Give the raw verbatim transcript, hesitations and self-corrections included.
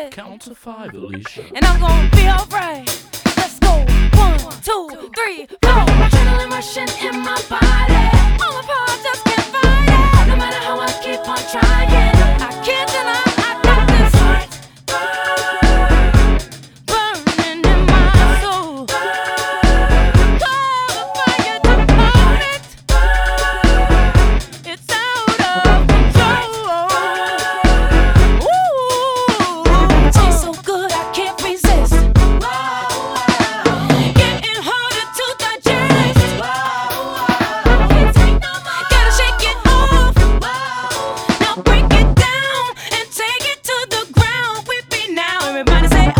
it. Count to five, Alicia. And I'm gonna be alright. Let's go. One, two, three, four. Adrenaline rushing in my body. All my parts just can't fight it. No matter how I keep on trying, I can't deny I got this heart burning in my soul. Call the fire to burn it. It's out of control. Ooh, tastes so good I can't resist. Getting harder to digest. Can't take no more. Gotta shake it off. Now break it down and take it to the ground with me now. Everybody say